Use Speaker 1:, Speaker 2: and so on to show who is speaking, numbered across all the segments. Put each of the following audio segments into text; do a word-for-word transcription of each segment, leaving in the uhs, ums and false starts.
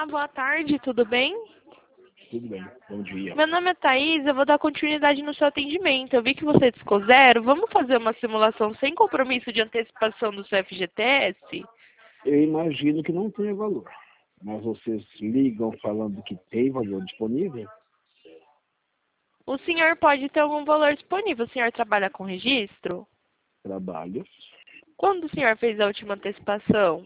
Speaker 1: Olá, boa tarde, tudo bem?
Speaker 2: Tudo bem, bom dia.
Speaker 1: Meu nome é Thaís, eu vou dar continuidade no seu atendimento. Eu vi que você discou zero. Vamos fazer uma simulação sem compromisso de antecipação do seu F G T S?
Speaker 2: Eu imagino que não tenha valor, mas vocês ligam falando que tem valor disponível?
Speaker 1: O senhor pode ter algum valor disponível. O senhor trabalha com registro?
Speaker 2: Trabalho.
Speaker 1: Quando o senhor fez a última antecipação?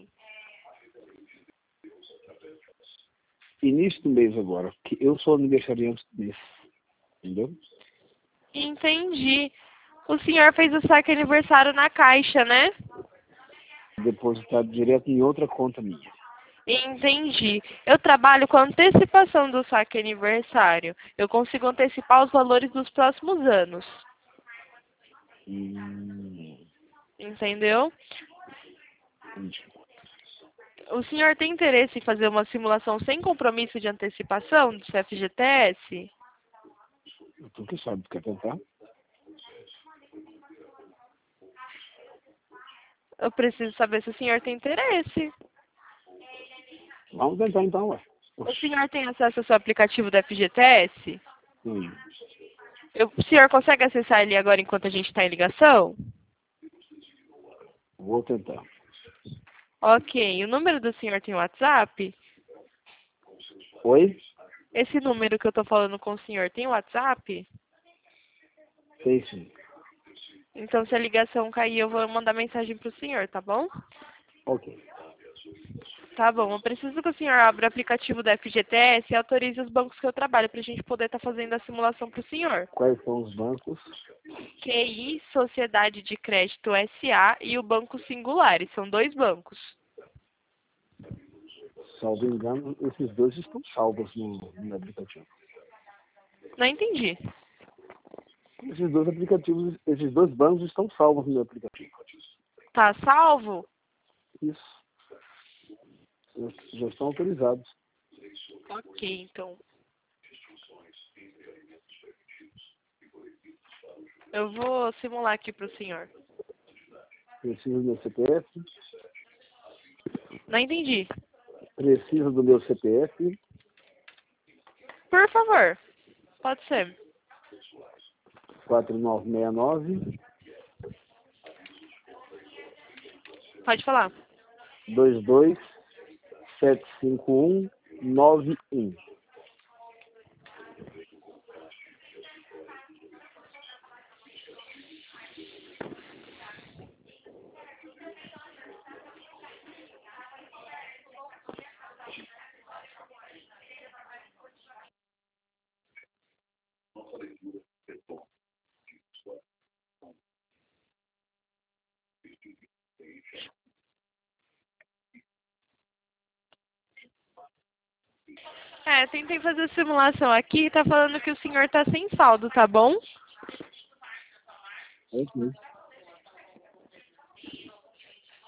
Speaker 2: Início do mês agora, que eu sou aniversariante desse, entendeu?
Speaker 1: Entendi. O senhor fez o saque aniversário na Caixa, né?
Speaker 2: Depositado direto em outra conta minha.
Speaker 1: Entendi. Eu trabalho com antecipação do saque aniversário. Eu consigo antecipar os valores dos próximos anos.
Speaker 2: Hum,
Speaker 1: Entendeu?
Speaker 2: entendi.
Speaker 1: O senhor tem interesse em fazer uma simulação sem compromisso de antecipação do seu F G T S?
Speaker 2: Tu que sabe, quer tentar?
Speaker 1: Eu preciso saber se o senhor tem interesse.
Speaker 2: Vamos tentar então, ué.
Speaker 1: O senhor tem acesso ao seu aplicativo do F G T S?
Speaker 2: Sim.
Speaker 1: Eu, o senhor consegue acessar ele agora enquanto a gente está em ligação?
Speaker 2: Vou tentar.
Speaker 1: Ok. O número do senhor tem WhatsApp?
Speaker 2: Oi?
Speaker 1: Esse número que eu estou falando com o senhor tem WhatsApp?
Speaker 2: Tem sim.
Speaker 1: Então, se a ligação cair, eu vou mandar mensagem para o senhor, tá bom?
Speaker 2: Ok.
Speaker 1: Tá bom. Eu preciso que o senhor abra o aplicativo da F G T S e autorize os bancos que eu trabalho para a gente poder estar fazendo a simulação para o senhor.
Speaker 2: Quais são os bancos?
Speaker 1: Q I, Sociedade de Crédito S A e o Banco Singulares. São dois bancos.
Speaker 2: Salvo engano, esses dois estão salvos no, no aplicativo.
Speaker 1: Não entendi.
Speaker 2: Esses dois aplicativos, esses dois bancos estão salvos no meu aplicativo.
Speaker 1: Tá salvo?
Speaker 2: Isso. Já já estão autorizados.
Speaker 1: Ok, então. Eu vou simular aqui para o senhor.
Speaker 2: Preciso do meu C P F.
Speaker 1: Não entendi.
Speaker 2: Preciso do meu C P F.
Speaker 1: Por favor. Pode ser.
Speaker 2: quatro nove seis nove,
Speaker 1: Pode falar.
Speaker 2: dois dois sete cinco um nove um.
Speaker 1: É, tentei fazer a simulação aqui e tá falando que o senhor tá sem saldo, tá bom?
Speaker 2: Ok.